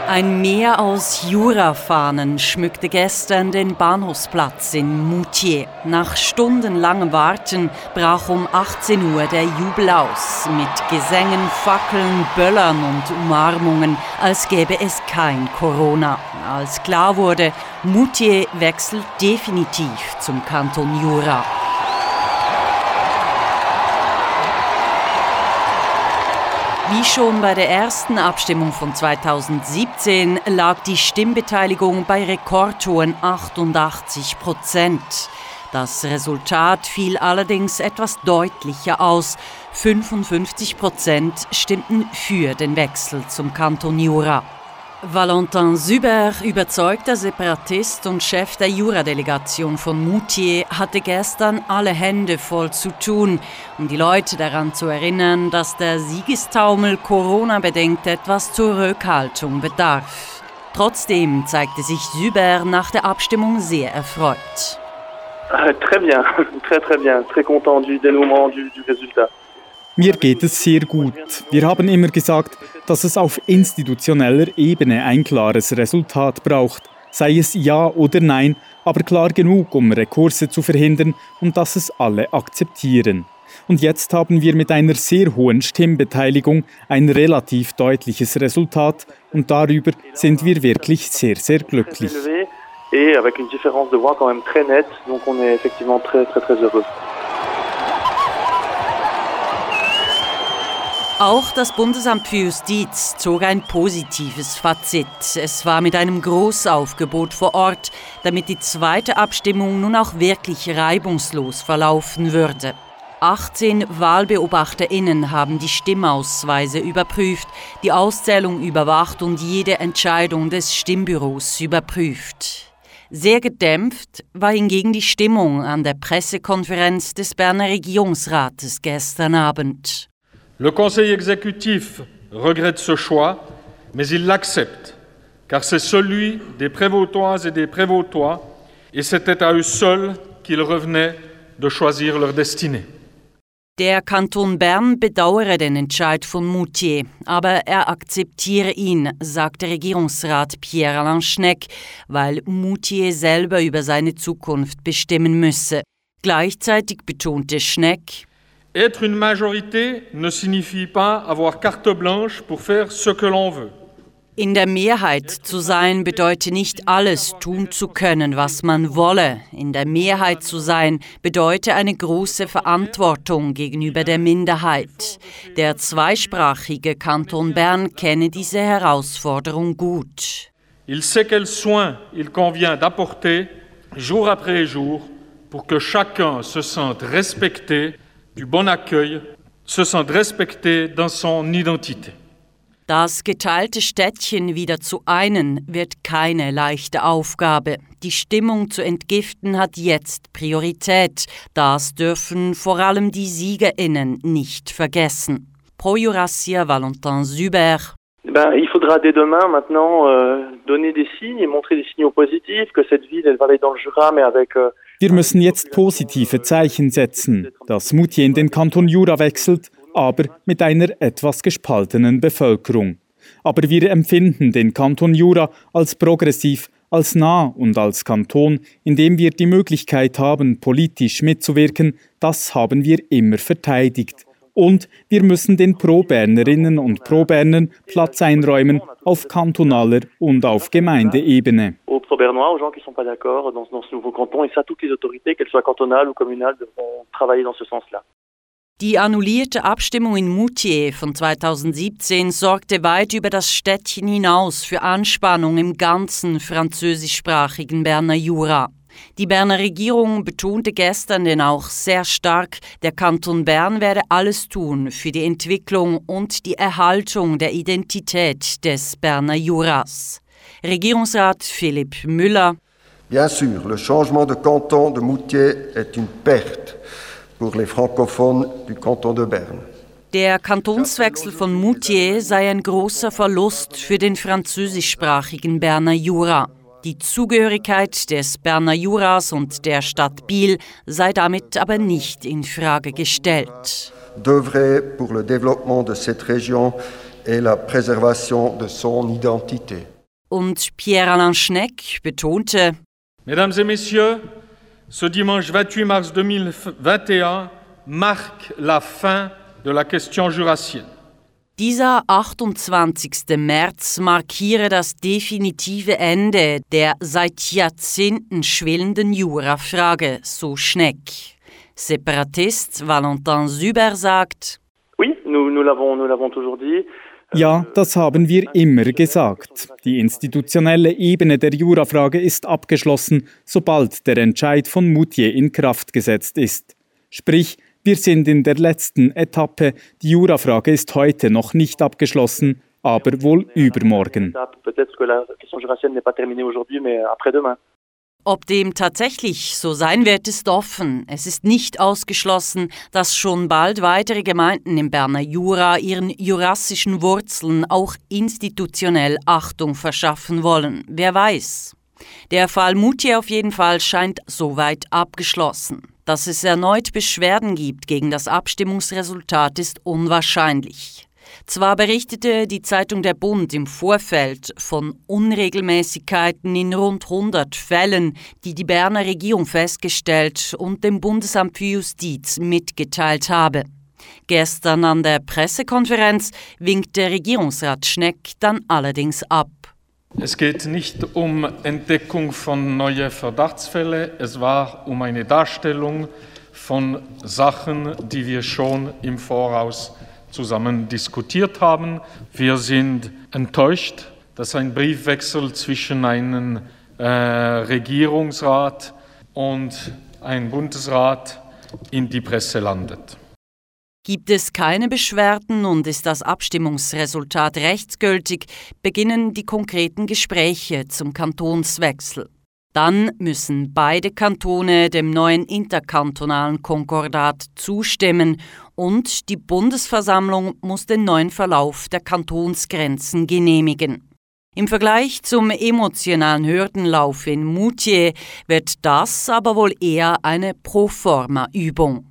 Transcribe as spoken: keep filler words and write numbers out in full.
Ein Meer aus Jura-Fahnen schmückte gestern den Bahnhofsplatz in Moutier. Nach stundenlangem Warten brach um achtzehn Uhr der Jubel aus. Mit Gesängen, Fackeln, Böllern und Umarmungen, als gäbe es kein Corona. Als klar wurde, Moutier wechselt definitiv zum Kanton Jura. Wie schon bei der ersten Abstimmung von zweitausendsiebzehn lag die Stimmbeteiligung bei rekordhohen achtundachtzig Prozent. Das Resultat fiel allerdings etwas deutlicher aus. fünfundfünfzig Prozent stimmten für den Wechsel zum Kanton Jura. Valentin Zuber, überzeugter Separatist und Chef der Jura-Delegation von Moutier, hatte gestern alle Hände voll zu tun, um die Leute daran zu erinnern, dass der Siegestaumel Corona-bedingt etwas Zurückhaltung bedarf. Trotzdem zeigte sich Zuber nach der Abstimmung sehr erfreut. Ah, très bien, très très bien, très content du dénouement du, du résultat. Mir geht es sehr gut. Wir haben immer gesagt, dass es auf institutioneller Ebene ein klares Resultat braucht, sei es Ja oder Nein, aber klar genug, um Rekurse zu verhindern und dass es alle akzeptieren. Und jetzt haben wir mit einer sehr hohen Stimmbeteiligung ein relativ deutliches Resultat und darüber sind wir wirklich sehr, sehr glücklich. Et avec une différence de voix quand même très nette, donc on est effectivement très très très heureux. Auch das Bundesamt für Justiz zog ein positives Fazit. Es war mit einem Großaufgebot vor Ort, damit die zweite Abstimmung nun auch wirklich reibungslos verlaufen würde. achtzehn WahlbeobachterInnen haben die Stimmausweise überprüft, die Auszählung überwacht und jede Entscheidung des Stimmbüros überprüft. Sehr gedämpft war hingegen die Stimmung an der Pressekonferenz des Berner Regierungsrates gestern Abend. Le Conseil exécutif regrette ce choix, mais il l'accepte, car c'est celui des Prévôtoises et des Prévôtois, et c'était à eux seuls qu'il revenait de choisir leur destinée. Der Kanton Bern bedauere den Entscheid von Moutier, aber er akzeptiere ihn, sagte Regierungsrat Pierre-Alain Schnegg, weil Moutier selber über seine Zukunft bestimmen müsse. Gleichzeitig betonte Schnegg: Être une majorité ne signifie pas avoir carte blanche pour faire ce que l'on veut. In der Mehrheit zu sein bedeutet nicht alles tun zu können, was man wolle. In der Mehrheit zu sein bedeutet eine große Verantwortung gegenüber der Minderheit. Der zweisprachige Kanton Bern kenne diese Herausforderung gut. Il sait quels soins il convient d'apporter jour après jour pour que chacun se sente respecté du bon accueil, se sente respecté dans son identité. Das geteilte Städtchen wieder zu einen wird keine leichte Aufgabe. Die Stimmung zu entgiften hat jetzt Priorität. Das dürfen vor allem die SiegerInnen nicht vergessen. Pro Jurassien Valentin Zuber. Ben, il faudra dès demain maintenant euh, donner des signes et montrer des signaux positifs que cette ville elle va aller dans le Jura, mais avec euh, Wir müssen jetzt positive Zeichen setzen, dass Moutier in den Kanton Jura wechselt, aber mit einer etwas gespaltenen Bevölkerung. Aber wir empfinden den Kanton Jura als progressiv, als nah und als Kanton, in dem wir die Möglichkeit haben, politisch mitzuwirken, das haben wir immer verteidigt. Und wir müssen den Pro-Bernerinnen und Pro-Bernern Platz einräumen auf kantonaler und auf Gemeindeebene. Aux Pro-Bernois, aux gens qui ne sont pas d'accord dans, dans ce nouveau canton, et ça, toutes les autorités, qu'elles soient cantonales ou communales, devront travailler dans ce sens-là. Die annullierte Abstimmung in Moutier von zweitausendsiebzehn sorgte weit über das Städtchen hinaus für Anspannung im ganzen französischsprachigen Berner Jura. Die Berner Regierung betonte gestern denn auch sehr stark, der Kanton Bern werde alles tun für die Entwicklung und die Erhaltung der Identität des Berner Juras. Regierungsrat Philipp Müller: Bien sûr, le changement de canton de Moutier est une perte pour les francophones du canton de Berne. Der Kantonswechsel von Moutier sei ein großer Verlust für den französischsprachigen Berner Jura. Die Zugehörigkeit des Berner Juras und der Stadt Biel sei damit aber nicht in Frage gestellt. D'œuvrer pour le développement de cette région et la préservation de son identité. Und Pierre-Alain Schnegg betonte: Mesdames et Messieurs, ce dimanche vingt-huit mars deux mille vingt et un marque la fin de la question jurassienne. Dieser achtundzwanzigster März markiere das definitive Ende der seit Jahrzehnten schwelenden Jurafrage, so Schnegg. Separatist Valentin Süber sagt: Oui, nous, nous l'avons, nous l'avons toujours dit. Ja, das haben wir immer gesagt. Die institutionelle Ebene der Jurafrage ist abgeschlossen, sobald der Entscheid von Moutier in Kraft gesetzt ist. Sprich, wir sind in der letzten Etappe. Die Jurafrage ist heute noch nicht abgeschlossen, aber wohl übermorgen. Ob dem tatsächlich so sein wird, ist offen. Es ist nicht ausgeschlossen, dass schon bald weitere Gemeinden im Berner Jura ihren jurassischen Wurzeln auch institutionell Achtung verschaffen wollen. Wer weiß. Der Fall Moutier auf jeden Fall scheint soweit abgeschlossen. Dass es erneut Beschwerden gibt gegen das Abstimmungsresultat, ist unwahrscheinlich. Zwar berichtete die Zeitung Der Bund im Vorfeld von Unregelmäßigkeiten in rund hundert Fällen, die die Berner Regierung festgestellt und dem Bundesamt für Justiz mitgeteilt habe. Gestern an der Pressekonferenz winkte Regierungsrat Schnegg dann allerdings ab. Es geht nicht um Entdeckung von neuen Verdachtsfällen, es war um eine Darstellung von Sachen, die wir schon im Voraus zusammen diskutiert haben. Wir sind enttäuscht, dass ein Briefwechsel zwischen einem äh, Regierungsrat und einem Bundesrat in die Presse landet. Gibt es keine Beschwerden und ist das Abstimmungsresultat rechtsgültig, beginnen die konkreten Gespräche zum Kantonswechsel. Dann müssen beide Kantone dem neuen interkantonalen Konkordat zustimmen und die Bundesversammlung muss den neuen Verlauf der Kantonsgrenzen genehmigen. Im Vergleich zum emotionalen Hürdenlauf in Moutier wird das aber wohl eher eine Proforma-Übung.